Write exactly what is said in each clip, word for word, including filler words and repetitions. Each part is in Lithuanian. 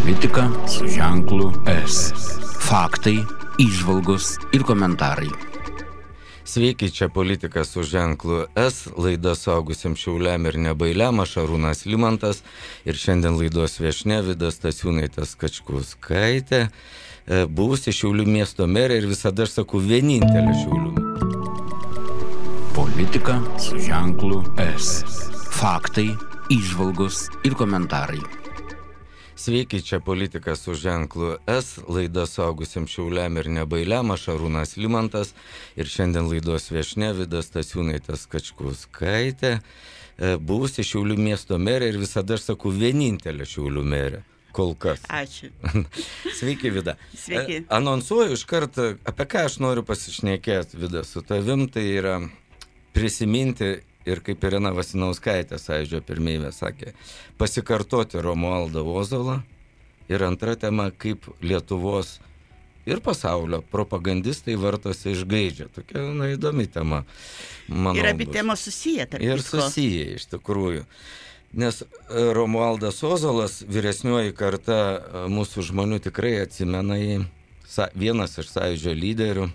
Politika su ženklu S. Faktai, įžvalgos ir komentarai. Sveiki, čia Politika su ženklu S, laida suaugusiems šiauliam ir nebailiam, aš Arūnas Limantas ir šiandien laidos viešnia Vida Stasiūnaitė Skačkauskaitė, buvusi Šiaulių miesto merė ir visada aš sakau vienintelė Šiaulių. Politika su ženklu S. Faktai, įžvalgos ir komentarai. Sveiki, čia Politika su ženklu S, laida suaugusiems šiauliam ir nebailiam, aš Arūnas Limantas ir šiandien laidos viešnia Vida Stasiūnaitė Skačkauskaitė, buvusi Šiaulių miesto merė ir visada aš sakau vienintelė Šiaulių merė. Kol kas. Ačiū. Sveiki, Vida. Sveiki. Anonsuoju iš karto, apie ką aš noriu pasišnekėti, Vida, su tavim, tai yra prisiminti ir kaip Irena Vasinauskaitė, Sąjūdžio pirmieji sakė, pasikartoti Romualdą Ozolą. Ir antra tema, kaip Lietuvos ir pasaulio propagandistai vartosi iš gaidžio. Tokia, na, įdomi tema. Manau, ir abi bus. temos susiję, tarp Ir kitko. susiję, iš tikrųjų. Nes Romualdas Ozolas, vyresnioji karta mūsų žmonių tikrai atsimena jį, vienas iš Sąjūdžio lyderių.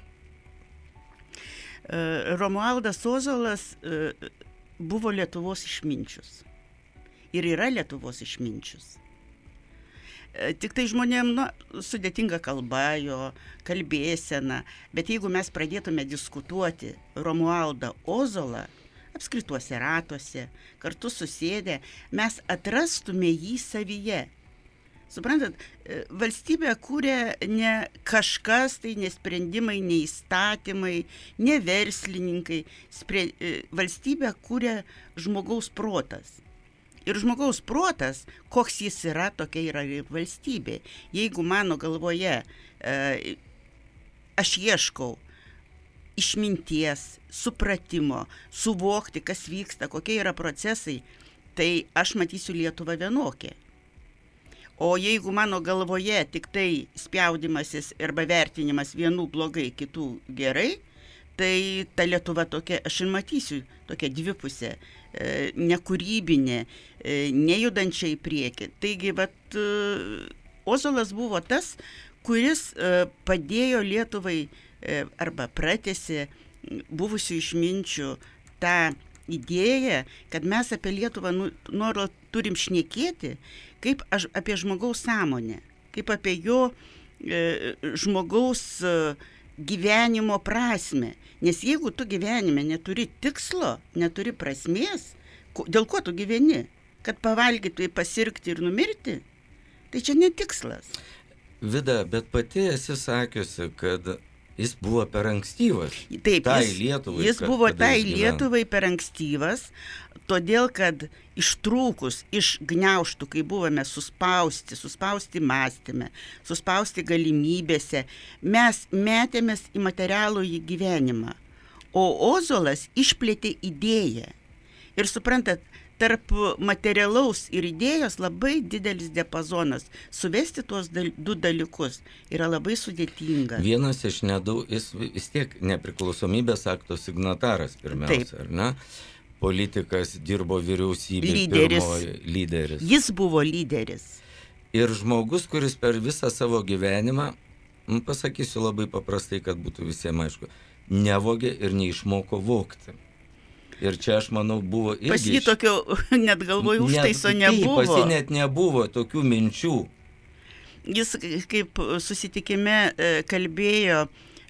Romualdas Ozolas buvo Lietuvos išminčius. Ir yra Lietuvos išminčius. Tik tai žmonėm, nu, sudėtinga kalba jo, kalbėsena, bet jeigu mes pradėtume diskutuoti Romualdą Ozolą, apskrituose ratuose, kartu susėdę, mes atrastume jį savyje. Suprantat, valstybę kūrė ne kažkas, tai ne sprendimai, ne įstatymai, ne verslininkai. Spre, valstybę kūrė žmogaus protas. Ir žmogaus protas, koks jis yra, tokia yra ir valstybė. Jeigu mano galvoje e, aš ieškau išminties, supratimo, suvokti, kas vyksta, kokie yra procesai, tai aš matysiu Lietuvą vienokią. O jeigu mano galvoje tik tai spjaudimasis arba vertinimas vienų blogai, kitų gerai, tai ta Lietuva tokia, aš ir matysiu, tokia dvipusė, e, nekūrybinė, e, nejudančia į priekį. Taigi, vat, e, Ozolas buvo tas, kuris e, padėjo Lietuvai e, arba pratęsė buvusių išminčių tą idėją, kad mes apie Lietuvą nu, nuolat turim šnekėti, kaip aš, apie žmogaus sąmonę, kaip apie jo e, žmogaus e, gyvenimo prasmę. Nes jeigu tu gyvenime neturi tikslo, neturi prasmės, ko, dėl ko tu gyveni? Kad pavalgyti, pasirgti ir numirti? Tai čia netikslas. Vida, bet pati esi sakiusi, kad jis buvo per ankstyvas. Taip, tai jis, Lietuvai. jis buvo tai Lietuvai per ankstyvas, todėl kad ištrūkus iš gniaužtų, kai buvome suspausti, suspausti mąstyme, suspausti galimybėse, mes metėmės į materialų į gyvenimą. O Ozolas išplėtė idėją. Ir suprantat, tarp materialaus ir idėjos labai didelis diapazonas. Suvesti tuos dal, du dalykus yra labai sudėtinga. Vienas iš nedaug, jis vis tiek nepriklausomybės akto signataras pirmiausia, Taip. ar ne? Politikas, dirbo vyriausybėje, lyderis. pirmoji lyderis. Jis buvo lyderis. Ir žmogus, kuris per visą savo gyvenimą, pasakysiu labai paprastai, kad būtų visiems aišku, nevogė ir neišmoko vogti. Ir čia, aš manau, buvo irgi... Pas jį tokio, net galvoju, užtaiso nebuvo. Pas jį net nebuvo tokių minčių. Jis kaip susitikime kalbėjo,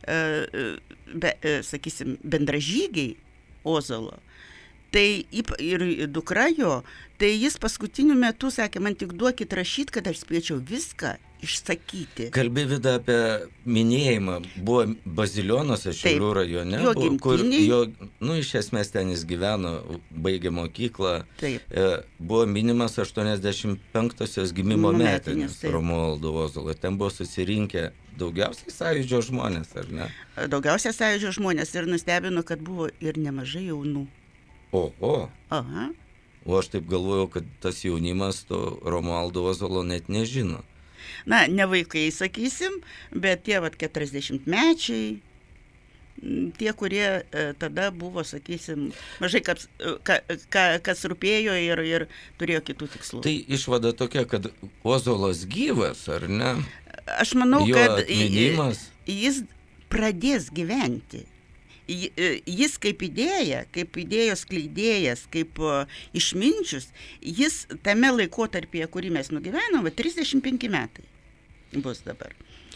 be, sakysim, bendražygiai Ozolo, tai ir dukra jo, tai jis paskutiniu metu sakė, man tik duokit rašyti, kad aš spėčiau viską išsakyti. Kalbė, Vida, apie minėjimą. Buvo Bazilionuose, Šiaulių rajone, jo buvo, kur gimtinėj. jo, nu, iš esmės ten jis gyveno, baigė mokyklą. Taip. E, buvo minimas aštuoniasdešimt penktosios gimimo metinės taip. Romualdo Ozolo. Ten buvo susirinkę daugiausiai Sąjūdžio žmonės, ar ne? Daugiausia Sąjūdžio žmonės ir nustebino, kad buvo ir nemažai jaunų. Oho. Aha. O aš taip galvojau, kad tas jaunimas to Romualdo Ozolo net nežino. Na, ne vaikai, sakysim, bet tie vat keturiasdešimtmečiai, tie, kurie tada buvo, sakysim, mažai kas, ka, ka, kas rūpėjo ir, ir turėjo kitų tikslų. Tai išvada tokia, kad Ozolas gyvas, ar ne? Aš manau, jo kad atminimas... jis pradės gyventi. Jis kaip idėja, kaip idėjos skleidėjas, kaip išminčius, jis tame laikotarpyje, kurį mes nugyvenom, trisdešimt penki metai bus dabar.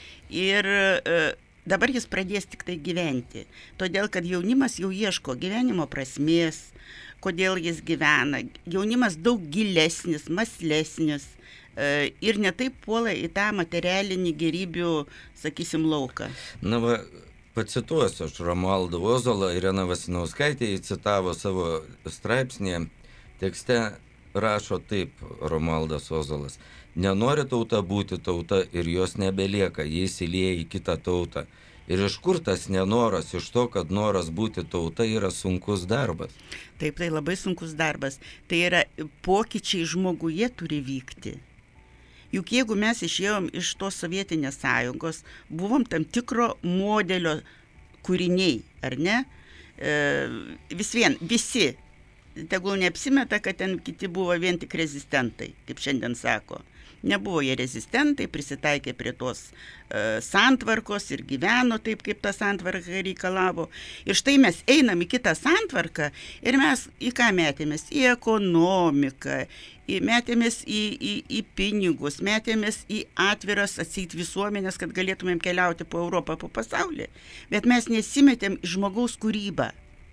Ir dabar jis pradės tik tai gyventi, todėl kad jaunimas jau ieško gyvenimo prasmės, kodėl jis gyvena. Jaunimas daug gilesnis, mąslesnis ir netaip puola į tą materialinį gerybių, sakysim, lauką. Na va, pacituosiu aš Romualdą Ozolą, Irena Vasinauskaitė įcitavo savo straipsnėje, tekste rašo taip Romualdas Ozolas: nenori tauta būti tauta ir jos nebelieka, jis įlieja į kitą tautą. Ir iš kur tas nenoras? Iš to, kad noras būti tauta yra sunkus darbas. Taip, tai labai sunkus darbas. Tai yra pokyčiai žmoguje turi vykti. Juk jeigu mes išėjom iš tos Sovietinės sąjungos, buvom tam tikro modelio kūriniai, ar ne? E, vis vien, visi, tegul neapsimeta, kad ten kiti buvo vien tik rezistentai, kaip šiandien sako. Nebuvo jie rezistentai, prisitaikė prie tos e, santvarkos ir gyveno taip, kaip ta santvarka reikalavo. Ir štai mes einam į kitą santvarką ir mes į ką metėmės? Į ekonomiką, į, metėmės į, į, į pinigus, metėmės į atviras atseit visuomenės, kad galėtumėm keliauti po Europą, po pasaulį. Bet mes nesimetėm į žmogaus kūrybą.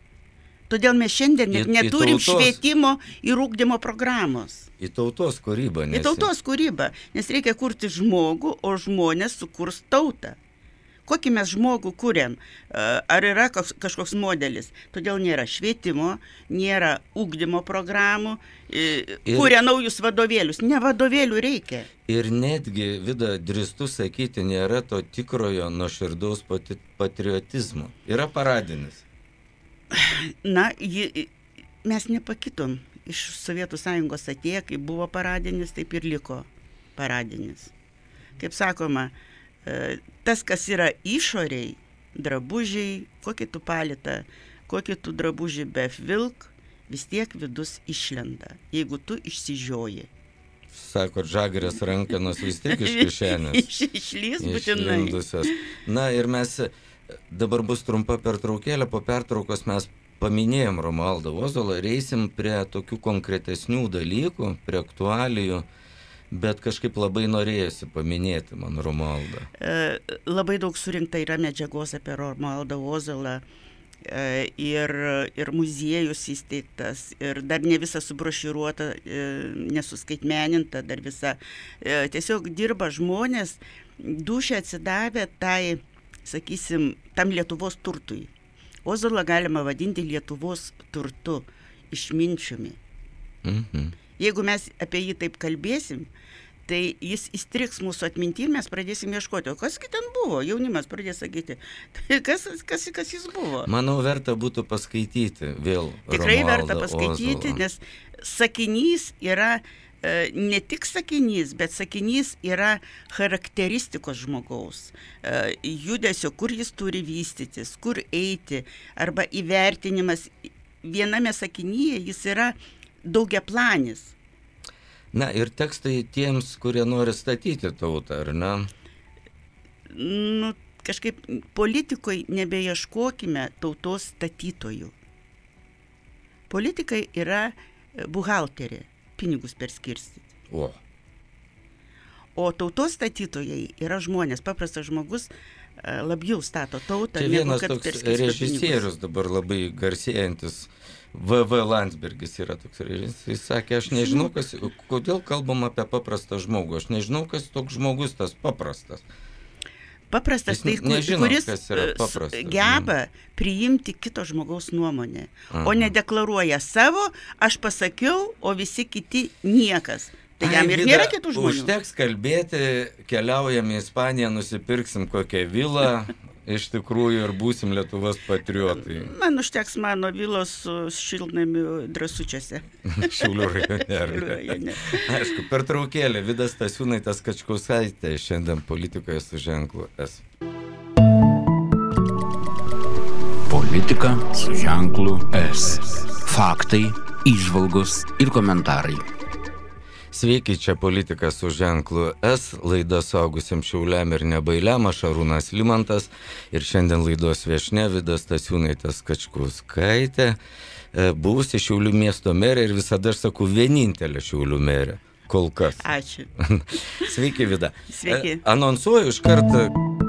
Todėl mes šiandien net neturim tautos, švietimo ir ūkdymo programos. Į tautos kūrybą. Nesi. Į tautos kūrybą, nes reikia kurti žmogų, o žmonės sukurs tautą. Kokį mes žmogų kuriam? Ar yra kažkoks modelis? Todėl nėra švietimo, nėra ūkdymo programų, ir, kuria naujus vadovėlius. Ne vadovėlių reikia. Ir netgi, Vida, drįstu sakyti, nėra to tikrojo nuoširdaus patriotizmo. Yra paradinis. Na, jį, mes nepakitom. Iš Sovietų sąjungos atėjo, kaip buvo paradinis, taip ir liko paradinis. Kaip sakoma, tas, kas yra išoriai, drabužiai, kokį tu palitą, kokį tu drabužį bevilk, vis tiek vidus išlenda, jeigu tu išsižioji. Sako, žagrės rankenos vis tiek iš kišenės. Iš, išlys būtinai. Išlindusios. Na ir mes, dabar bus trumpa pertraukėlė, po pertraukos mes paminėjom Romualdą Ozolą ir eisim prie tokių konkretesnių dalykų, prie aktualijų, bet kažkaip labai norėjusi paminėti man Romualdą. E, labai daug surinkta yra medžiagos apie Romualdą Ozolą e, ir, ir muziejus įsteigtas, ir dar ne visa subroširuota, e, nesuskaitmeninta, dar visa. E, tiesiog dirba žmonės, dūšia atsidavę tai, sakysim, tam Lietuvos turtui. Ozolą galima vadinti Lietuvos turtu, išminčiumi. Mhm. Jeigu mes apie jį taip kalbėsim, tai jis įstriks mūsų atmintį ir mes pradėsim ieškoti. O kasgi ten buvo? Jaunimas pradės sakyti, tai kas, kas, kas jis buvo? Manau, verta būtų paskaityti vėl Tikrai Romualdą verta paskaityti, Ozolą. Nes sakinys yra ne tik sakinys, bet sakinys yra charakteristikos žmogaus, judesio, kur jis turi vystytis, kur eiti, arba įvertinimas. Viename sakinyje jis yra daugiaplanis. Na ir tekstai tiems, kurie nori statyti tautą, ar ne? Nu, kažkaip politikoje nebeieškokime tautos statytojų. Politikai yra buhalterė. Pinigus perskirstyti. O. O tautos statytojai yra žmonės, paprastas žmogus labiau stato tautą. Čia vienas toks režisierius dabar labai garsėjantis, V V Landsbergis yra toks režisierius. Jis sakė, aš nežinau, kas, kodėl kalbam apie paprastą žmogų, aš nežinau, kas toks žmogus tas paprastas. Paprastas, tai nežino, kuris paprastas, geba priimti kito žmogaus nuomonę, Aha. o nedeklaruoja savo, aš pasakiau, o visi kiti niekas. Tai jam ir nėra kitų žmonių. Užteks kalbėti, keliaujam į Ispaniją, nusipirksim kokią vilą, iš tikrųjų ir būsim Lietuvos patriotai. Man užteks mano vilos su šiltnamiu Drąsučiuose. Šiaulių rajone. Aišku, pertraukėlė. Vida Stasiūnaitė Kačkauskaitė šiandien politikoje su ženklu S. Politika su ženklu S. Faktai, įžvalgos ir komentarai. Sveiki, čia Politika su ženklu S, laida suaugusiems šiauliam ir nebailiam, aš Arūnas Limantas ir šiandien laidos viešnia Vida Stasiūnaitė Skačkauskaitė, buvusi Šiaulių miesto merė ir visada aš sakau vienintelė Šiaulių merė, kol kas. Ačiū. Sveiki, Vida. Sveiki. Anonsuoju iš karto.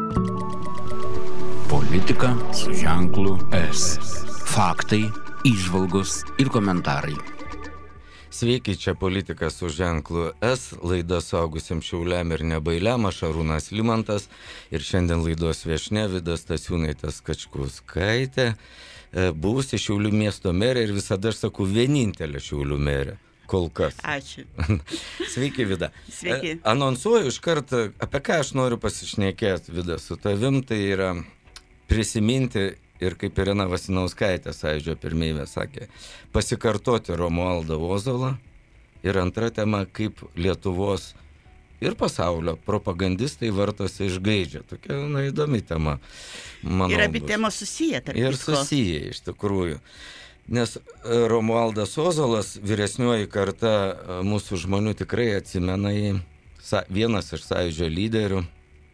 Politika su ženklu S. Faktai, įžvalgos ir komentarai. Sveiki, čia Politika su ženklu S, laida suaugusiems šiauliam ir nebailiam, aš Arūnas Limantas ir šiandien laidos viešnia Vida Stasiūnaitė Skačkauskaitė, buvusi Šiaulių miesto merė ir visada aš sakau vienintelė Šiaulių merė, kol kas. Ačiū. Sveiki, Vida. Sveiki. Anonsuoju iš karto, apie ką aš noriu pasišnekėti, Vida, su tavim, tai yra prisiminti ir kaip Irena Vasinauskaitė, Sąjūdžio pirmybė, sakė, pasikartoti Romualdą Ozolą. Ir antra tema, kaip Lietuvos ir pasaulio propagandistai vartosi iš gaidžio. Tokia, na, įdomi tema. Manau, ir abi bus. temos susiję, tarp Ir kitko. susiję, iš tikrųjų. Nes Romualdas Ozolas, vyresnioji karta mūsų žmonių tikrai atsimena jį, vienas iš Sąjūdžio lyderių.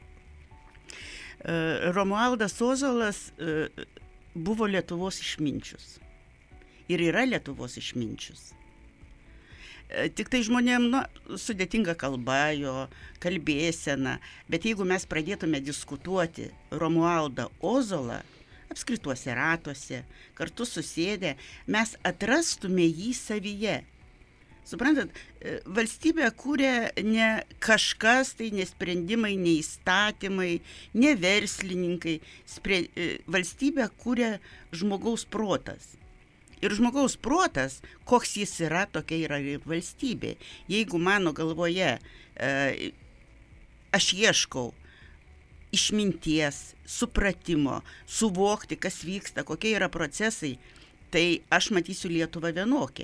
Romualdas Ozolas buvo Lietuvos išminčius. Ir yra Lietuvos išminčius. Tik tai žmonėm, nu, sudėtinga kalba jo, kalbėsena, bet jeigu mes pradėtume diskutuoti Romualdą Ozolą, apskrituose ratuose, kartu susėdę, mes atrastume jį savyje. Suprantat, valstybę kūrė ne kažkas, tai ne sprendimai, ne įstatymai, ne verslininkai. Spre, valstybę kūrė žmogaus protas. Ir žmogaus protas, koks jis yra, tokia yra ir valstybė. Jeigu mano galvoje e, aš ieškau išminties, supratimo, suvokti, kas vyksta, kokie yra procesai, tai aš matysiu Lietuvą vienokią.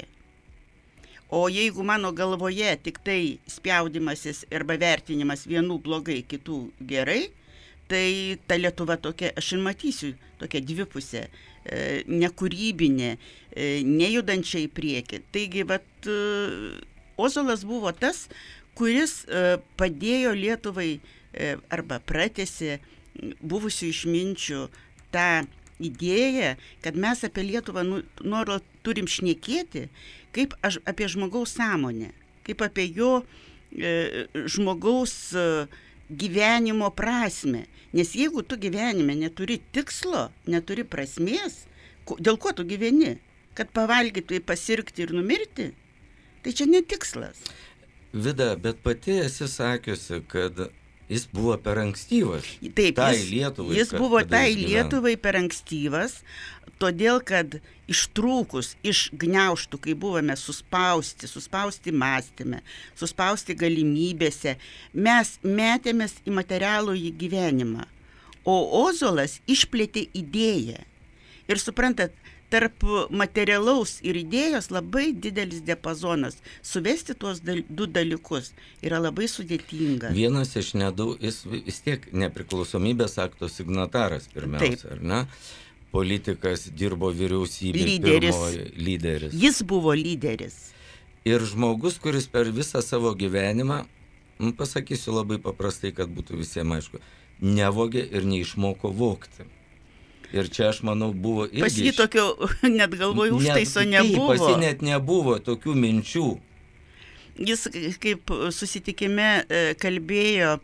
O jeigu mano galvoje tik tai spjaudimasis arba vertinimas vienų blogai, kitų gerai, tai ta Lietuva tokia, aš ir matysiu, tokia dvipusė, e, nekūrybinė, e, nejudančia į priekį. Taigi, vat, e, Ozolas buvo tas, kuris e, padėjo Lietuvai e, arba pratęsė buvusių išminčių tą idėją, kad mes apie Lietuvą nu, nuolat turim šnekėti, kaip aš, apie žmogaus sąmonę, kaip apie jo e, žmogaus e, gyvenimo prasmę. Nes jeigu tu gyvenime neturi tikslo, neturi prasmės, ko, dėl ko tu gyveni? Kad pavalgyti, pasirgti ir numirti? Tai čia ne tikslas. Vida, bet pati esi sakiusi, kad jis buvo per ankstyvas. Taip, tai jis, Lietuvai, jis buvo tai Lietuvai per ankstyvas, todėl kad ištrūkus iš gniaužtų, kai buvome suspausti, suspausti mąstyme, suspausti galimybėse, mes metėmės į materialų į gyvenimą. O Ozolas išplėtė idėją. Ir suprantat, tarp materialaus ir idėjos labai didelis diapazonas. Suvesti tuos dal, du dalykus yra labai sudėtinga. Vienas iš nedaug, jis vis tiek nepriklausomybės akto signataras pirmiausia, Taip. ar ne? Politikas, dirbo vyriausybė, lyderis. Pirmoji, lyderis. Jis buvo lyderis. Ir žmogus, kuris per visą savo gyvenimą, pasakysiu labai paprastai, kad būtų visiems aišku, nevogė ir neišmoko vogti. Ir čia, aš manau, buvo irgi... Pas jį tokio, net galvoju, užtaiso nebuvo. Pas jį net nebuvo tokių minčių. Jis, kaip susitikime kalbėjo,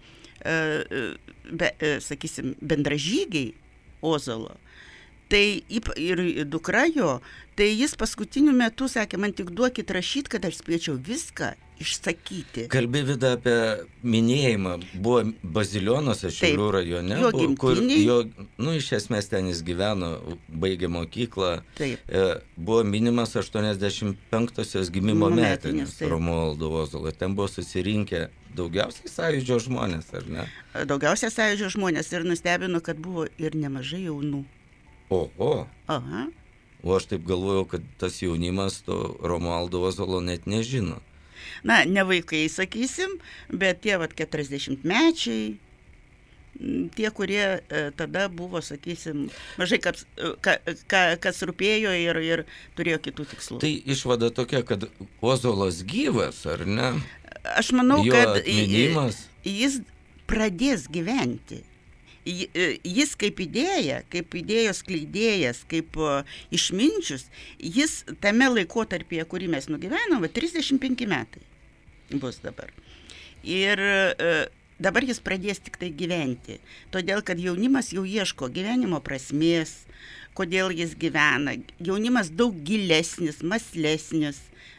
be, sakysim, bendražygiai Ozolo, tai ir dukra jo, tai jis paskutiniu metu sakė, man tik duokit rašyti, kad aš spėčiau viską išsakyti. Kalbė, Vida, apie minėjimą. Buvo Bazilionuose, Šiaulių rajone, jo buvo, kur gimtinėj. jo, nu, iš esmės ten jis gyveno, baigė mokyklą. Taip. E, buvo minimas aštuoniasdešimt penktosios gimimo metinės metinės, Romualdo Ozolo. Ten buvo susirinkę daugiausiai Sąjūdžio žmonės, ar ne? Daugiausia Sąjūdžio žmonės ir nustebino, kad buvo ir nemažai jaunų. O, o. Aha. O aš taip galvojau, kad tas jaunimas to Romualdo Ozolo net nežino. Na, ne vaikai, sakysim, bet tie vat keturiasdešimtmečiai, tie, kurie tada buvo, sakysim, mažai kas, ka, ka, kas rūpėjo ir, ir turėjo kitų tikslų. Tai išvada tokia, kad Ozolas gyvas, ar ne? Aš manau, jo kad atminimas... jis pradės gyventi. Jis kaip idėja, kaip idėjos skleidėjas, kaip išminčius, jis tame laikotarpyje, kurį mes nugyvenom, va, trisdešimt penki metai bus dabar. Ir dabar jis pradės tik tai gyventi, todėl kad jaunimas jau ieško gyvenimo prasmės, kodėl jis gyvena. Jaunimas daug gilesnis, mąslesnis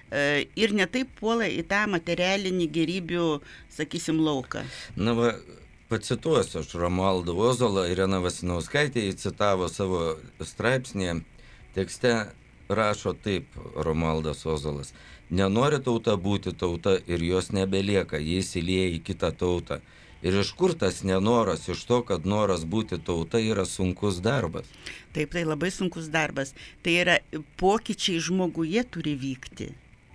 ir netaip puola į tą materialinį gerybių, sakysim, lauką. Na va, pacituosiu aš Romualdą Ozolą, Irena Vasinauskaitė citavo savo straipsnėje, tekste rašo taip Romualdas Ozolas. Nenori tauta būti tauta ir jos nebelieka, jis įlieja į kitą tautą. Ir iš kur tas nenoras, iš to, kad noras būti tauta yra sunkus darbas? Taip, tai labai sunkus darbas. Tai yra pokyčiai žmoguje turi vykti.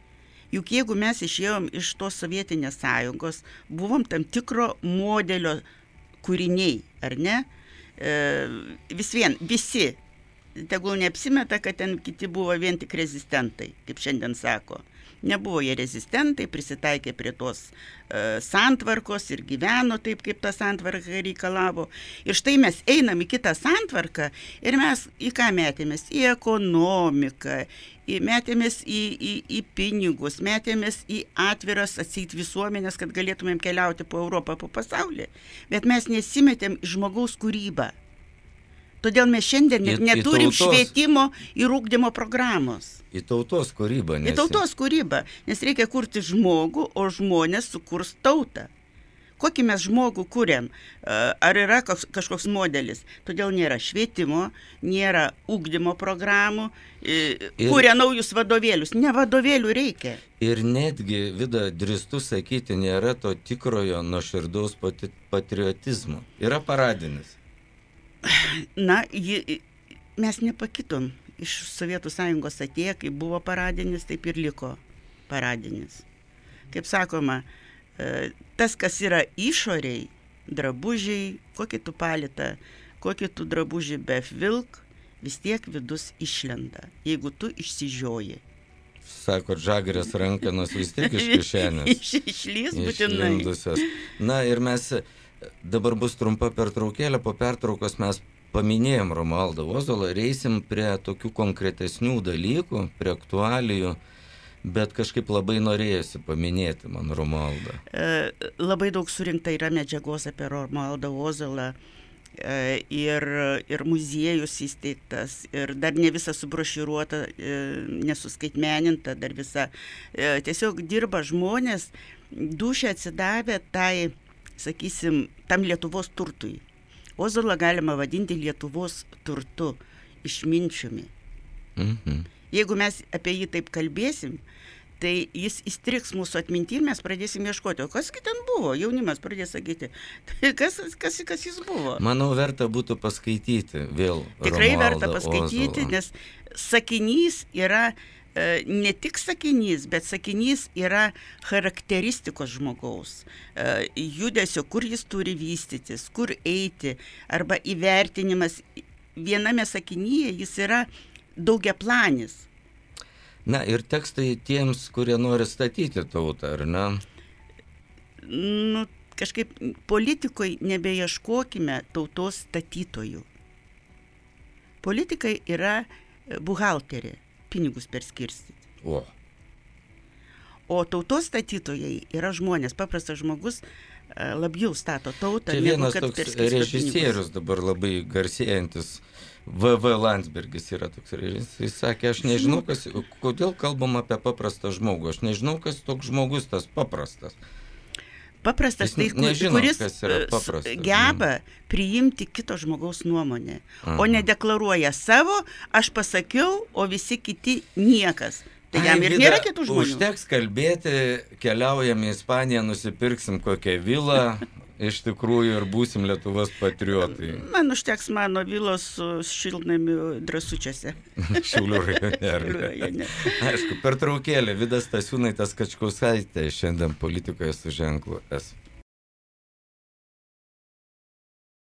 Juk jeigu mes išėjom iš tos Sovietinės sąjungos, buvom tam tikro modelio kūriniai, ar ne? E, vis vien, visi, tegul neapsimeta, kad ten kiti buvo vien tik rezistentai, kaip šiandien sako. Nebuvo jie rezistentai, prisitaikė prie tos e, santvarkos ir gyveno taip, kaip ta santvarka reikalavo. Ir štai mes einam į kitą santvarką ir mes į ką metėmės? Į ekonomiką, į, metėmės į, į, į pinigus, metėmės į atviras atseit visuomenės, kad galėtumėm keliauti po Europą, po pasaulį. Bet mes nesimetėm į žmogaus kūrybą. Todėl mes šiandien į, neturim į tautos, švietimo ir ugdymo programos. Į tautos kūrybą. Nesi. Į tautos kūrybą, nes reikia kurti žmogų, o žmonės sukurs tautą. Kokį mes žmogų kuriam? Ar yra kažkoks modelis? Todėl nėra švietimo, nėra ugdymo programų, kuria naujus vadovėlius. Ne vadovėlių reikia. Ir netgi, Vida, drįstu sakyti, nėra to tikrojo nuoširdaus patriotizmo. Yra paradinis. Na, jį, mes nepakitom. Iš Sovietų sąjungos atėjo, kaip buvo paradinis, taip ir liko paradinis. Kaip sakoma, tas, kas yra išoriai, drabužiai, kokį tu palitą, kokį tu drabužį bevilk, vis tiek vidus išlenda, jeigu tu išsižioji. Sako, žagrės rankenos vis tiek iš kišenės. Iš, išlys būtinai. Išlindusios. Na ir mes, dabar bus trumpa pertraukėlė, po pertraukos mes paminėjom Romualdą Ozolą ir eisim prie tokių konkretesnių dalykų, prie aktualijų, bet kažkaip labai norėjusi paminėti man Romualdą. E, labai daug surinkta yra medžiagos apie Romualdą Ozolą e, ir, ir muziejus įsteigtas, ir dar ne visa subroširuota, e, nesuskaitmeninta, dar visa. E, tiesiog dirba žmonės, dūšia atsidavę tai, sakysim, tam Lietuvos turtui. Ozolą galima vadinti Lietuvos turtu, išminčiumi. Mhm. Jeigu mes apie jį taip kalbėsim, tai jis įstriks mūsų atmintį ir mes pradėsim ieškoti. O kasgi ten buvo? Jaunimas pradės sakyti, tai kas, kas, kas jis buvo? Manau, verta būtų paskaityti vėl Tikrai Romualdą verta paskaityti, Ozolą. nes sakinys yra e, ne tik sakinys, bet sakinys yra charakteristikos žmogaus. E, judesio, kur jis turi vystytis, kur eiti, arba įvertinimas. Viename sakinyje jis yra daugiaplanis. Na ir tekstai tiems, kurie nori statyti tautą, ar ne? Nu, kažkaip politikoje nebeieškokime tautos statytojų. Politikai yra buhalterė, pinigus perskirstyti. O. O tautos statytojai yra žmonės, paprastas žmogus labiau stato tautą. Čia vienas toks režisierius dabar labai garsėjantis, V V Landsbergis yra toks režisierius. Jis sakė, aš nežinau, kas, kodėl kalbam apie paprastą žmogų. Aš nežinau, kas toks žmogus tas paprastas. Paprastas, tai nežino, kuris paprastas, geba priimti kito žmogaus nuomonę, Aha. o nedeklaruoja savo, aš pasakiau, o visi kiti niekas. Tai jam ir nėra kitų žmonių. Užteks kalbėti, keliaujam į Ispaniją, nusipirksim kokią vilą, iš tikrųjų ir būsim Lietuvos patriotai. Man užteks mano vilos su šiltnamiu Drąsučiuose. Šiaulių rajone. Aišku, pertraukėlė, Vida Stasiūnaitė Kačkauskaitė šiandien politikoje su ženklu S.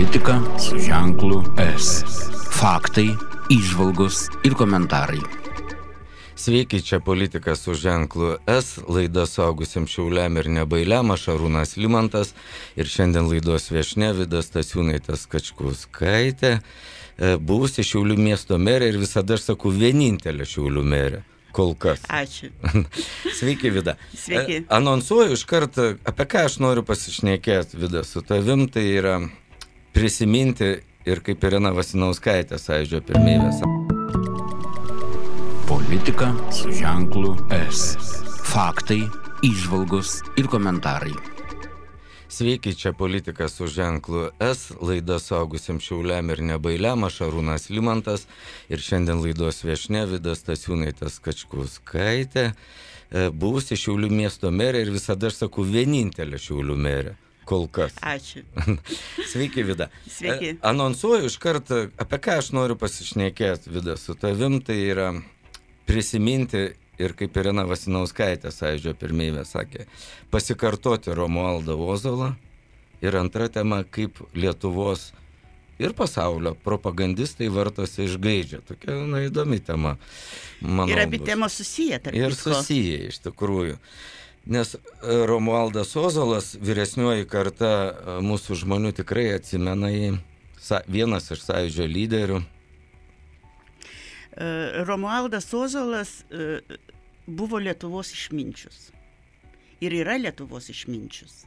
Politika su ženklu S. Faktai, įžvalgos ir komentarai. Sveiki, čia Politika su ženklu S, laida suaugusiam šiauliam ir nebailiam, aš Arūnas Limantas ir šiandien laidos viešnia Vida Stasiūnaitė Skačkauskaitė, buvusi Šiaulių miesto merė ir visada aš sakau vienintelė Šiaulių merė. Kol kas. Ačiū. Sveiki, Vida. Sveiki. Anonsuoju iš karto, apie ką aš noriu pasišnekėti, Vida, su tavim, tai yra prisiminti ir kaip Irena Vasinauskaitė Sąjūdžio pirmybės. Politika su ženklu S. Faktai, įžvalgos ir komentarai. Sveiki, čia Politika su ženklu S, laida suaugusiam šiauliam ir nebailiam, aš Arūnas Limantas ir šiandien laidos viešnia Vida Stasiūnaitė Skačkauskaitė, buvusi Šiaulių miesto merė ir visada aš sakau vienintelė Šiaulių merė. Kol kas. Ačiū. Sveiki, Vida. Sveiki. Anonsuoju iš karto, apie ką aš noriu pasišnekėti, Vida, su tavim, tai yra prisiminti ir kaip Irena Vasinauskaitė Sąjūdžio pirmybė sakė, pasikartoti Romualdą Ozolą. Ir antra tema, kaip Lietuvos ir pasaulio propagandistai vartosi iš gaidžio. Tokia, na, įdomi tema. Manau, ir abi bus. temos susiję, tarp Ir kitko. susiję, iš tikrųjų. Nes Romualdas Ozolas, vyresnioji karta mūsų žmonių tikrai atsimena jį, vienas iš Sąjūdžio lyderių. Romualdas Ozolas buvo Lietuvos išminčius. Ir yra Lietuvos išminčius.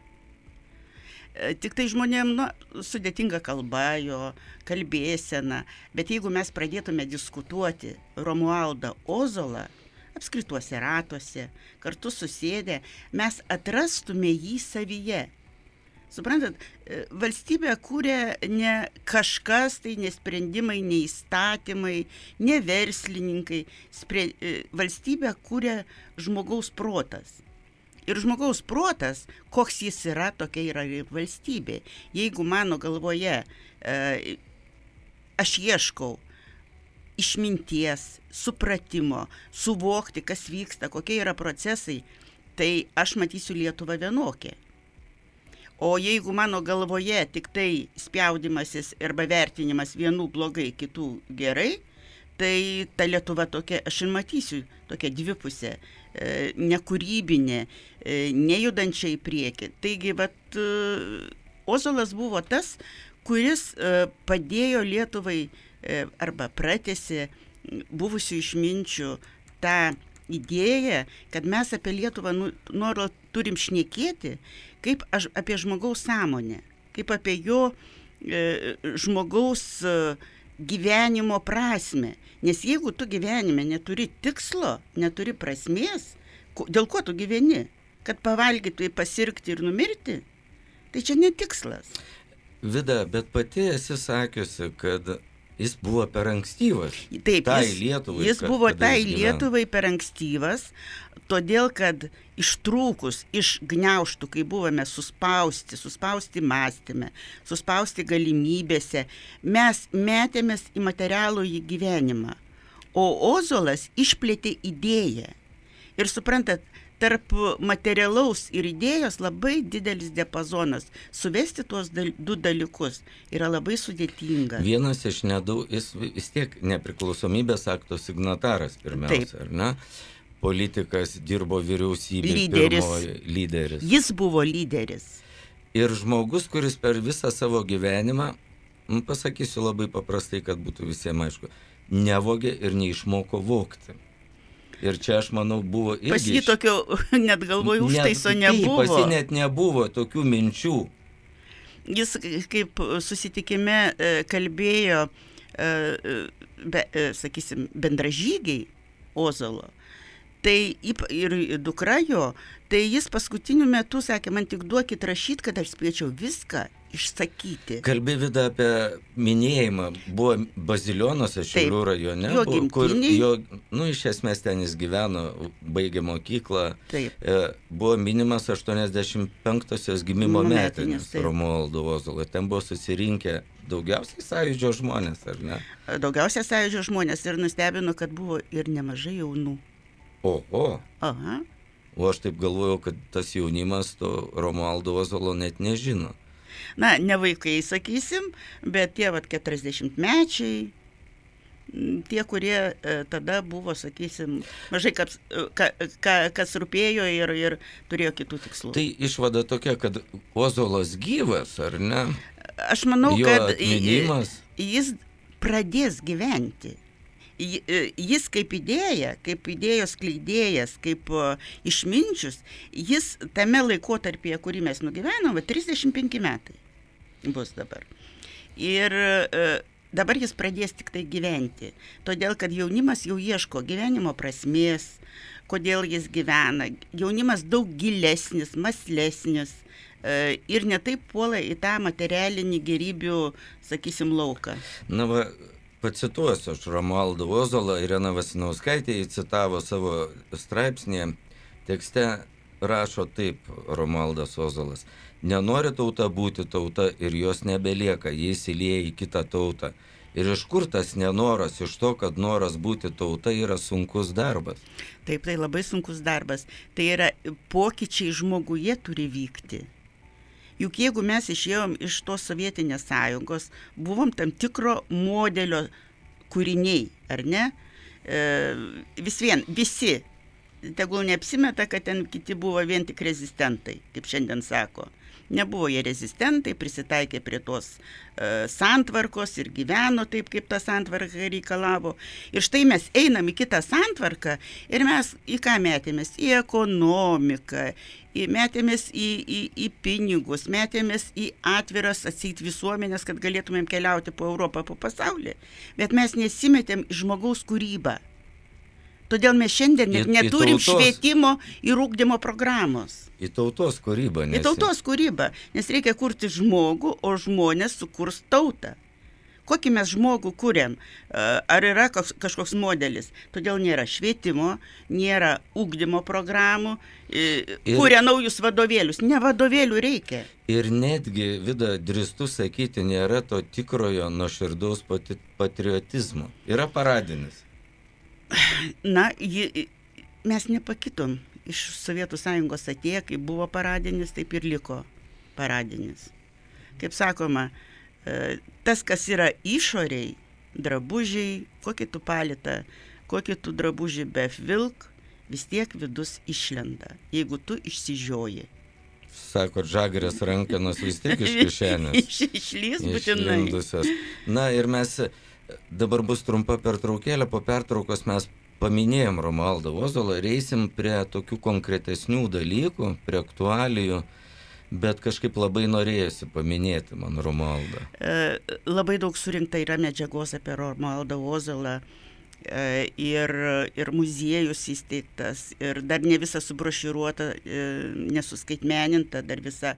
Tik tai žmonėm, nu, sudėtinga kalba jo, kalbėsena, bet jeigu mes pradėtume diskutuoti Romualdą Ozolą, apskrituose ratuose, kartu susėdę, mes atrastume jį savyje. Suprantat, valstybę kūrė ne kažkas, tai ne sprendimai, ne įstatymai, ne verslininkai. Spre, valstybę kūrė žmogaus protas. Ir žmogaus protas, koks jis yra, tokia yra ir valstybė. Jeigu mano galvoje e, aš ieškau išminties, supratimo, suvokti, kas vyksta, kokie yra procesai, tai aš matysiu Lietuvą vienokią. O jeigu mano galvoje tik tai spjaudimasis arba vertinimas vienų blogai, kitų gerai, tai ta Lietuva tokia, aš ir matysiu, tokia dvipusė, e, nekūrybinė, e, nejudančia į priekį. Taigi, vat, e, Ozolas buvo tas, kuris e, padėjo Lietuvai e, arba pratęsė buvusių išminčių tą idėją, kad mes apie Lietuvą nu, nuolat turim šnekėti, kaip aš, apie žmogaus sąmonę, kaip apie jo e, žmogaus e, gyvenimo prasmę. Nes jeigu tu gyvenime neturi tikslo, neturi prasmės, ko, dėl ko tu gyveni? Kad pavalgyti, pasirgti ir numirti? Tai čia netikslas. Vida, bet pati esi sakiusi, kad jis buvo per ankstyvas. Taip, tai jis, Lietuvai. jis buvo tai Lietuvai per ankstyvas, todėl kad ištrūkus iš gniaužtų, kai buvome suspausti, suspausti mąstyme, suspausti galimybėse, mes metėmės į materialų į gyvenimą. O Ozolas išplėtė idėją. Ir suprantat, tarp materialaus ir idėjos labai didelis diapazonas. Suvesti tuos dal, du dalykus yra labai sudėtinga. Vienas iš nedaug, jis vis tiek nepriklausomybės akto signataras pirmiausia, Taip. ar ne? Politikas, dirbo vyriausybė, lyderis. Pirmoji, lyderis. Jis buvo lyderis. Ir žmogus, kuris per visą savo gyvenimą, pasakysiu labai paprastai, kad būtų visiems aišku, nevogė ir neišmoko vogti. Ir čia, aš manau, buvo irgi... Pas jį tokio, net galvoju, užtaiso nebuvo. Pas jį net nebuvo tokių minčių. Jis kaip susitikime kalbėjo, be, sakysim, bendražygiai Ozolo, tai ir dukra jo, tai jis paskutiniu metu sakė, man tik duokit rašyti, kad aš spėčiau viską išsakyti. Kalbė, Vida, apie minėjimą. Buvo Bazilionuose, Šiaulių rajone, jo buvo, kur gimtinėj. jo, nu, iš esmės ten jis gyveno, baigė mokyklą. Taip. E, buvo minimas aštuoniasdešimt penktosios gimimo metinės Metinės, Romualdo Ozolo. Ten buvo susirinkę daugiausiai Sąjūdžio žmonės, ar ne? Daugiausia Sąjūdžio žmonės ir nustebino, kad buvo ir nemažai jaunų. O, o. Aha. O aš taip galvojau, kad tas jaunimas to Romualdo Ozolo net nežino. na, ne vaikai, sakysim, bet tie vat keturiasdešimtmečiai, tie, kurie e, tada buvo, sakysim, mažai kas, ka, ka, kas rūpėjo ir, ir turėjo kitų tikslų. Tai išvada tokia, kad Ozolas gyvas, ar ne? Aš manau, Jo kad atminimas. jis pradės gyventi. Jis kaip idėja, kaip idėjos skleidėjas, kaip išminčius, jis tame laikotarpyje, kurį mes nugyvenom, trisdešimt penki metai bus dabar. Ir dabar jis pradės tik tai gyventi, todėl kad jaunimas jau ieško gyvenimo prasmės, kodėl jis gyvena. Jaunimas daug gilesnis, mąslesnis ir netaip puola į tą materialinį gerybių, sakysim, lauką. Na va, pacituosiu aš Romualdą Ozolą, Irena Vasinauskaitė įcitavo savo straipsnėje, tekste rašo taip Romualdas Ozolas: nenori tauta būti tauta ir jos nebelieka, jis įlieja į kitą tautą. Ir iš kur tas nenoras? Iš to, kad noras būti tauta yra sunkus darbas. Taip, tai labai sunkus darbas. Tai yra pokyčiai žmoguje turi vykti. Juk jeigu mes išėjom iš tos Sovietinės sąjungos, buvom tam tikro modelio kūriniai, ar ne? E, vis vien, visi, tegul neapsimeta, kad ten kiti buvo vien tik rezistentai, kaip šiandien sako. Nebuvo jie rezistentai, prisitaikė prie tos e, santvarkos ir gyveno taip, kaip ta santvarka reikalavo. Ir štai mes einam į kitą santvarką ir mes į ką metėmės? Į ekonomiką, į, metėmės į, į, į pinigus, metėmės į atviras atseit visuomenės, kad galėtumėm keliauti po Europą, po pasaulį. Bet mes nesimetėm į žmogaus kūrybą. Todėl mes šiandien net neturim tautos, švietimo ir ūkdymo programos. Į tautos kūrybą. Nesi. Į tautos kūrybą, nes reikia kurti žmogų, o žmonės sukurs tautą. Kokį mes žmogų kuriam? Ar yra kažkoks modelis? Todėl nėra švietimo, nėra ūkdymo programų, kuria naujus vadovėlius. Ne vadovėlių reikia. Ir netgi, Vida, drįstu sakyti, nėra to tikrojo nuoširdaus patriotizmo. Yra paradinis. Na, jį, mes nepakitom. Iš Sovietų sąjungos atėjo, kaip buvo paradinis, taip ir liko paradinis. Kaip sakoma, tas, kas yra išoriai, drabužiai, kokį tu palitą, kokį tu drabužį bevilk, vis tiek vidus išlenda, jeigu tu išsižioji. Sako, žagrės rankenos vis tiek iš kišenės. Išlys būtinai. Išlindusios. Na ir mes, dabar bus trumpa pertraukėlė, po pertraukos mes paminėjom Romualdą Ozolą ir eisim prie tokių konkretesnių dalykų, prie aktualijų, bet kažkaip labai norėjusi paminėti man Romualdą. E, labai daug surinkta yra medžiagos apie Romualdą Ozolą e, ir, ir muziejus įsteigtas, ir dar ne visa subroširuota, e, nesuskaitmeninta, dar visa.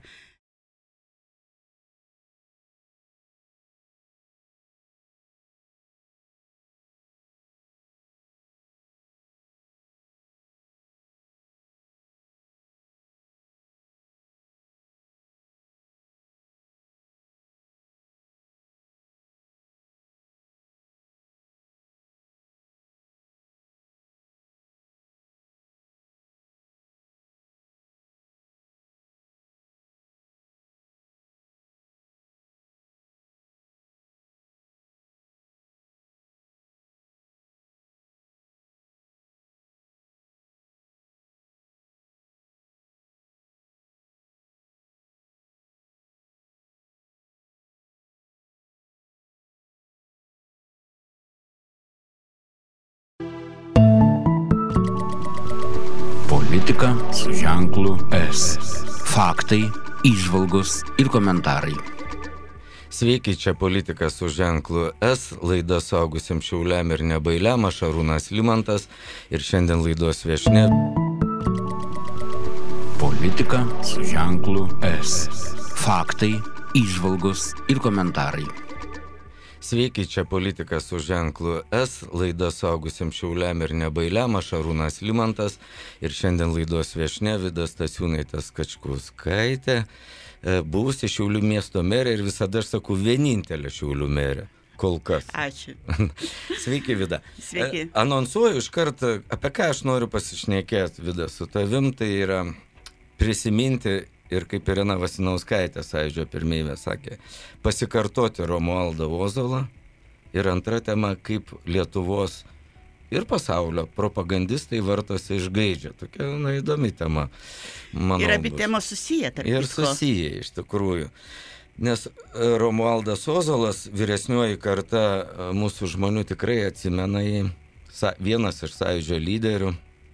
Politika su ženklu S. Faktai, įžvalgos ir komentarai. Sveiki, čia Politika su ženklu S, laida suaugusiems šiauliam ir nebailiam, aš Arūnas Limantas ir šiandien laidos viešnia. Politika su ženklu S. Faktai, įžvalgos ir komentarai. Sveiki, čia Politika su ženklu S, laida suaugusiems šiauliam ir nebailiam, aš Arūnas Limantas ir šiandien laidos viešnia Vida Stasiūnaitė Kačkauskaitė, buvusi Šiaulių miesto merė ir visada aš sakau vienintelė Šiaulių merė. Kol kas. Ačiū. Sveiki, Vida. Sveiki. Anonsuoju iš karto, apie ką aš noriu pasišnekėti, Vida, su tavim, tai yra prisiminti ir kaip Irena Vasinauskaitė, Sąjūdžio pirmeivė, sakė, pasikartoti Romualdą Ozolą. Ir antra tema, kaip Lietuvos ir pasaulio propagandistai vartosi iš gaidžio. Tokia, na, įdomi tema, manau. Ir abi bus. temos susiję, tarp Ir kitko. susiję, iš tikrųjų. Nes Romualdas Ozolas, vyresnioji karta mūsų žmonių tikrai atsimena jį, vienas iš Sąjūdžio lyderių.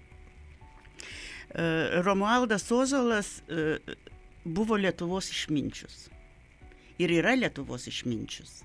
Romualdas Ozolas buvo Lietuvos išminčius. Ir yra Lietuvos išminčius.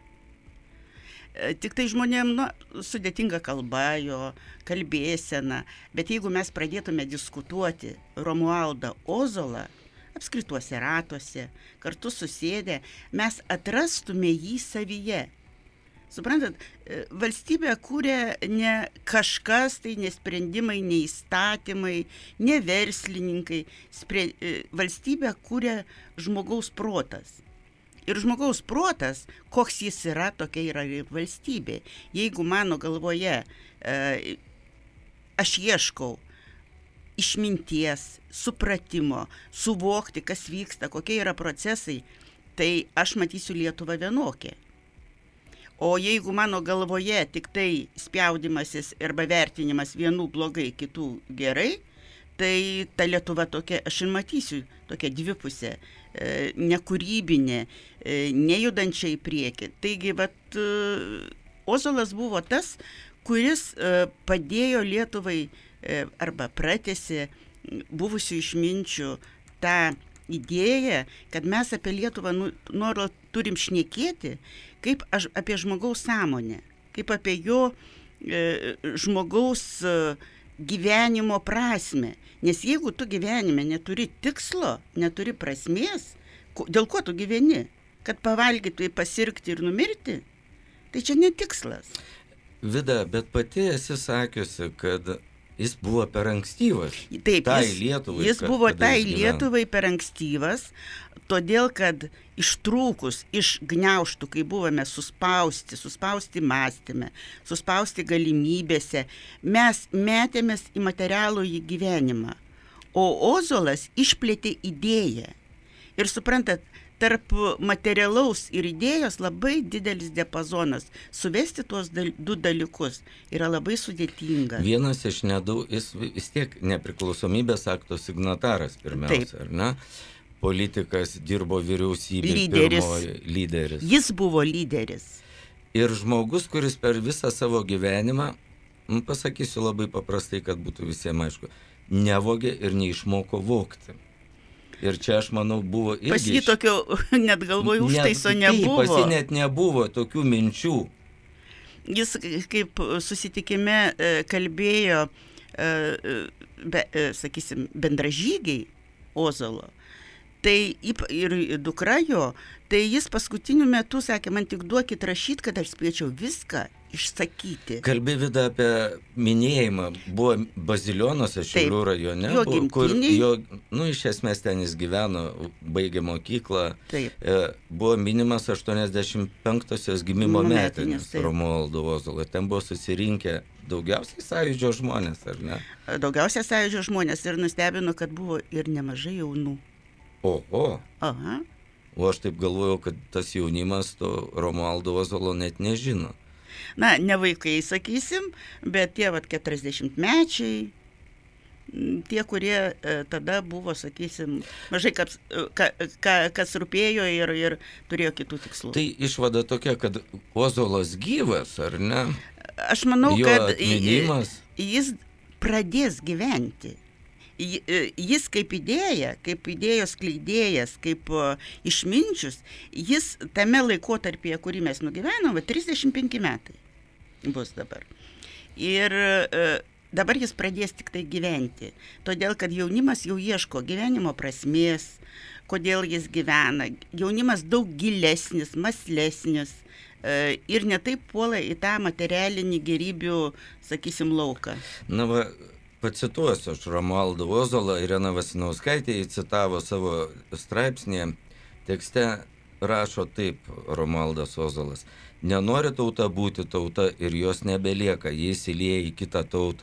Tik tai žmonėm, nu, sudėtinga kalba jo, kalbėsena, bet jeigu mes pradėtume diskutuoti Romualdą Ozolą, apskrituose ratuose, kartu susėdę, mes atrastume jį savyje. Suprantat, valstybę kūrė ne kažkas, tai ne sprendimai, ne įstatymai, ne verslininkai. Spre... Valstybę kūrė žmogaus protas. Ir žmogaus protas, koks jis yra, tokia yra ir valstybė. Jeigu mano galvoje e, aš ieškau išminties, supratimo, suvokti, kas vyksta, kokie yra procesai, tai aš matysiu Lietuvą vienokią. O jeigu mano galvoje tik tai spjaudimasis arba vertinimas vienų blogai, kitų gerai, tai ta Lietuva tokia, aš ir matysiu, tokia dvipusė, e, nekūrybinė, e, nejudančia į priekį. Taigi, vat, e, Ozolas buvo tas, kuris e, padėjo Lietuvai e, arba pratęsė buvusių išminčių tą idėją, kad mes apie Lietuvą nu, nuolat turim šnekėti, kaip aš, apie žmogaus sąmonę, kaip apie jo e, žmogaus e, gyvenimo prasme. Nes jeigu tu gyvenime neturi tikslo, neturi prasmės, dėl ko tu gyveni? Kad pavalgyti, pasirgti ir numirti? Tai čia netikslas. Vida, bet pati esi sakiusi, kad jis buvo per ankstyvas. Taip, tai jis, Lietuvai. Jis kad, buvo tai jis Lietuvai per ankstyvas, todėl kad ištrūkus iš gniaužtų, kai buvome suspausti, suspausti mąstyme, suspausti galimybėse, mes metėmės į materialų į gyvenimą. O Ozolas išplėtė idėją. Ir suprantat, tarp materialaus ir idėjos labai didelis diapazonas. Suvesti tuos dal, du dalykus yra labai sudėtinga. Vienas iš nedau, jis vis tiek nepriklausomybės akto signataras pirmiausia, Taip. Ar ne? Politikas, dirbo vyriausybė, lyderis. Pirmoji, lyderis. Jis buvo lyderis. Ir žmogus, kuris per visą savo gyvenimą, pasakysiu labai paprastai, kad būtų visiems aišku, nevogė ir neišmoko vogti. Ir čia, aš manau, buvo irgi... Pas jį tokio, net galvoju, užtaiso nebuvo. Pas jį net nebuvo tokių minčių. Jis kaip susitikime kalbėjo, be, sakysim, bendražygiai Ozolo, tai ir dukra jo, tai jis paskutiniu metu sakė, man tik duokit rašyti, kad aš spėčiau viską išsakyti. Kalbė, Vida, apie minėjimą. Buvo Bazilionuose, Šiaulių rajone, jo buvo, kur jo, gimtinėj. nu, iš esmės ten jis gyveno, baigė mokyklą. Taip. E, buvo minimas aštuoniasdešimt penktosios gimimo Metinės, metinės taip. Romualdo Ozolo. Ten buvo susirinkę daugiausiai Sąjūdžio žmonės, ar ne? Daugiausia Sąjūdžio žmonės ir nustebino, kad buvo ir nemažai jaunų. O, o. Aha. O aš taip galvojau, kad tas jaunimas to Romualdo Ozolo net nežino. Na, ne vaikai, sakysim, bet tie vat keturiasdešimtmečiai, tie, kurie e, tada buvo, sakysim, mažai kas, ka, ka, kas rūpėjo ir, ir turėjo kitų tikslų. Tai išvada tokia, kad Ozolas gyvas, ar ne? Aš manau, Jo kad atminimas. jis pradės gyventi. Jis kaip idėja, kaip idėjos skleidėjas, kaip išminčius, jis tame laikotarpyje, kurį mes nugyvenom, va, trisdešimt penki metai bus dabar. Ir dabar jis pradės tik tai gyventi, todėl kad jaunimas jau ieško gyvenimo prasmės, kodėl jis gyvena. Jaunimas daug gilesnis, mąslesnis ir netaip puola į tą materialinį gerybių, sakysim, lauką. Na va, pacituosiu aš Romualdą Ozolą, Irena Vasinauskaitė įcitavo savo straipsnėje, tekste rašo taip Romualdas Ozolas. Nenori tauta būti tauta ir jos nebelieka, jis įlieja į kitą tautą.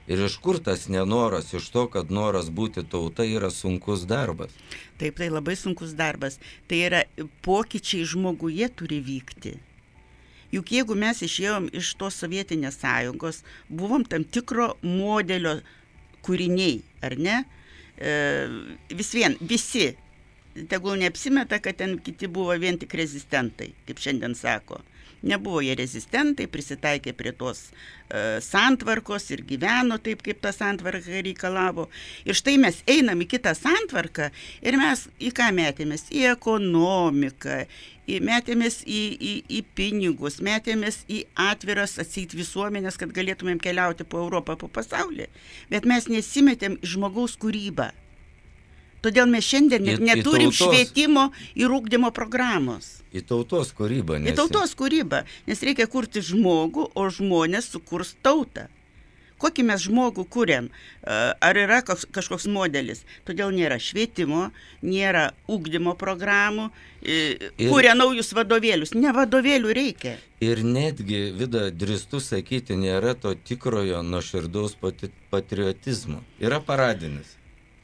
Ir iš kur tas nenoras, iš to, kad noras būti tauta yra sunkus darbas. Taip, tai labai sunkus darbas. Tai yra pokyčiai žmoguje turi vykti. Juk jeigu mes išėjom iš tos Sovietinės sąjungos, buvom tam tikro modelio kūriniai, ar ne? E, vis vien, visi, tegul neapsimeta, kad ten kiti buvo vien tik rezistentai, kaip šiandien sako. Nebuvo jie rezistentai, prisitaikė prie tos e, santvarkos ir gyveno taip, kaip ta santvarka reikalavo. Ir štai mes einam į kitą santvarką ir mes į ką metėmės? Į ekonomiką, į, metėmės į, į, į pinigus, metėmės į atviras atseit visuomenės, kad galėtumėm keliauti po Europą, po pasaulį. Bet mes nesimetėm į žmogaus kūrybą. Todėl mes šiandien net neturim į tautos, švietimo ir ūkdymo programos. Į tautos kūrybą. Nesi. Į tautos kūrybą, nes reikia kurti žmogų, o žmonės sukurs tautą. Kokį mes žmogų kuriam? Ar yra kažkoks modelis? Todėl nėra švietimo, nėra ūkdymo programų, ir, kuria naujus vadovėlius. Ne vadovėlių reikia. Ir netgi, Vida, drįstu sakyti, nėra to tikrojo nuoširdaus patriotizmo. Yra paradinis.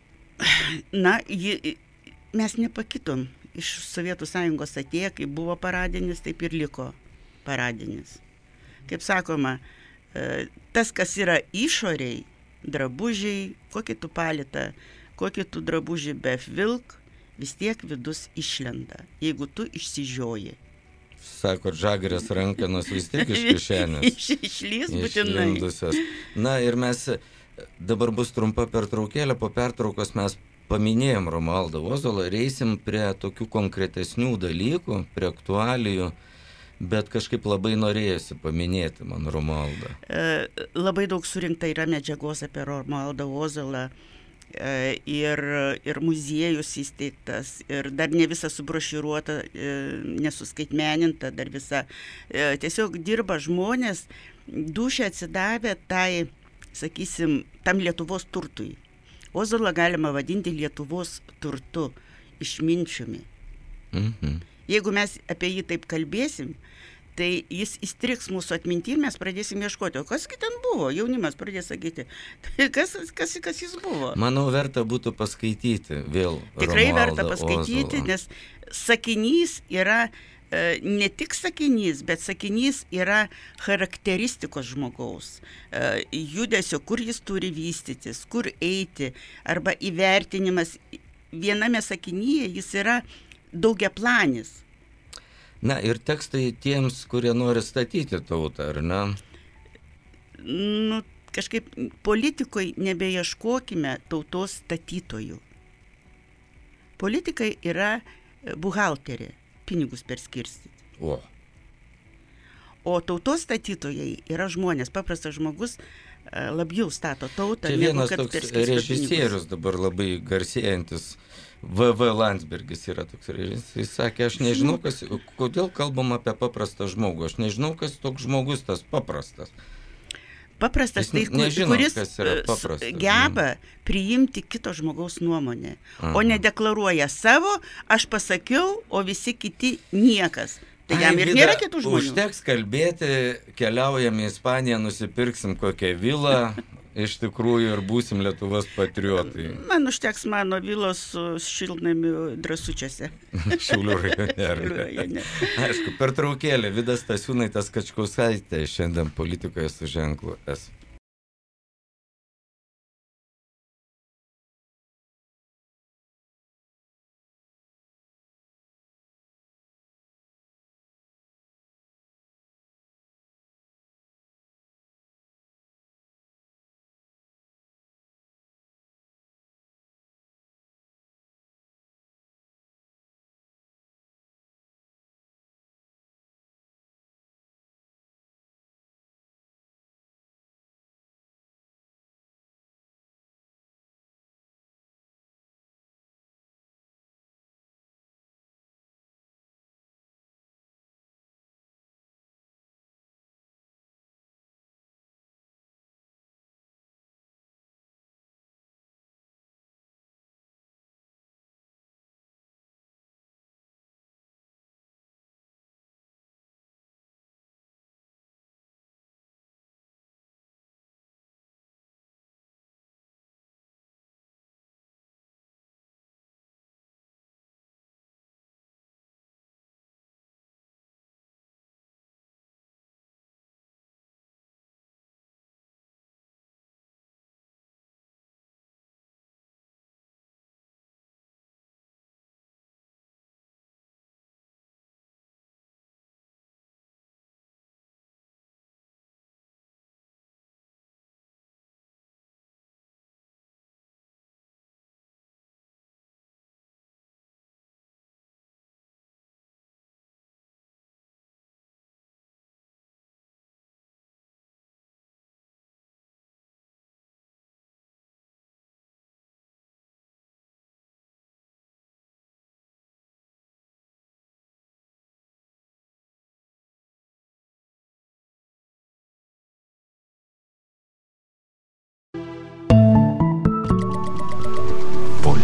Na, jį, mes nepakitom. Iš Sovietų sąjungos atėję, kaip buvo paradinis, taip ir liko paradinis. Kaip sakoma, tas, kas yra išoriai, drabužiai, kokį tu palitą, kokį tu drabužį bevilk, vis tiek vidus išlenda, jeigu tu išsižioji. Sako, žagrės rankenos vis tiek iš kišenės. Iš, išlys būtinai. Išlindusios. Na ir mes, dabar bus trumpa pertraukėlė, po pertraukos mes paminėjom Romualdą Ozolą ir eisim prie tokių konkretesnių dalykų, prie aktualijų, bet kažkaip labai norėjusi paminėti man Romualdą. E, labai daug surinkta yra medžiagos apie Romualdą Ozolą e, ir, ir muziejus įsteigtas, ir dar ne visa subroširuota, e, nesuskaitmeninta, dar visa. E, tiesiog dirba žmonės, dūšia atsidavę tai, sakysim, tam Lietuvos turtui. Ozolą galima vadinti Lietuvos turtu, išminčiumi. Mhm. Jeigu mes apie jį taip kalbėsim, tai jis įstriks mūsų atminty ir mes pradėsim ieškoti. O kasgi ten buvo? Jaunimas pradės sakyti. Tai kas, kas, kas jis buvo? Manau, verta būtų paskaityti vėl Tikrai Romualdą verta paskaityti, Ozolą. Nes sakinys yra e, ne tik sakinys, bet sakinys yra charakteristikos žmogaus. E, judesio, kur jis turi vystytis, kur eiti, arba įvertinimas. Viename sakinyje jis yra daugiaplanis. Na ir tekstai tiems, kurie nori statyti tautą, ar ne? Nu, kažkaip politikoje nebeieškokime tautos statytojų. Politikai yra buhalterė, pinigus perskirstyti. O. O tautos statytojai yra žmonės, paprastas žmogus labiau stato tautą. Čia vienas toks režisierius pinigus. Dabar labai garsėjantis, V V Landsbergis yra toks režisierius. Jis sakė, aš nežinau, kas, kodėl kalbam apie paprastą žmogų. Aš nežinau, kas toks žmogus tas paprastas. Paprastas, tai nežino, kuris paprastas, geba priimti kito žmogaus nuomonę, Aha. o nedeklaruoja savo, aš pasakiau, o visi kiti niekas. Tai jam ir nėra kitų žmonių. Užteks kalbėti, keliaujam į Ispaniją, nusipirksim kokią vilą, iš tikrųjų ir būsim Lietuvos patriotai. Man užteks mano vilos su šiltnamiu Drąsučiuose. Šiaulių rajone. Aišku, pertraukėlė, Vidas Stasiūnaitis Kačkauskaitė šiandien politikoje su ženklu S.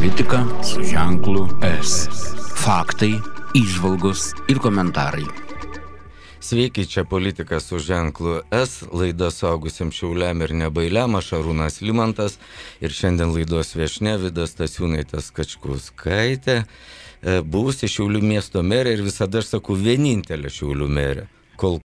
Politika su ženklu S. Faktai, įžvalgos ir komentarai. Sveiki, čia Politika su ženklu S, laida suaugusiems šiauliam ir nebailiam, aš Arūnas Limantas ir šiandien laidos viešnia Vida Stasiūnaitė Skačkauskaitė, buvusi Šiaulių miesto merė ir visada aš sakau vienintelė Šiaulių merė. Kol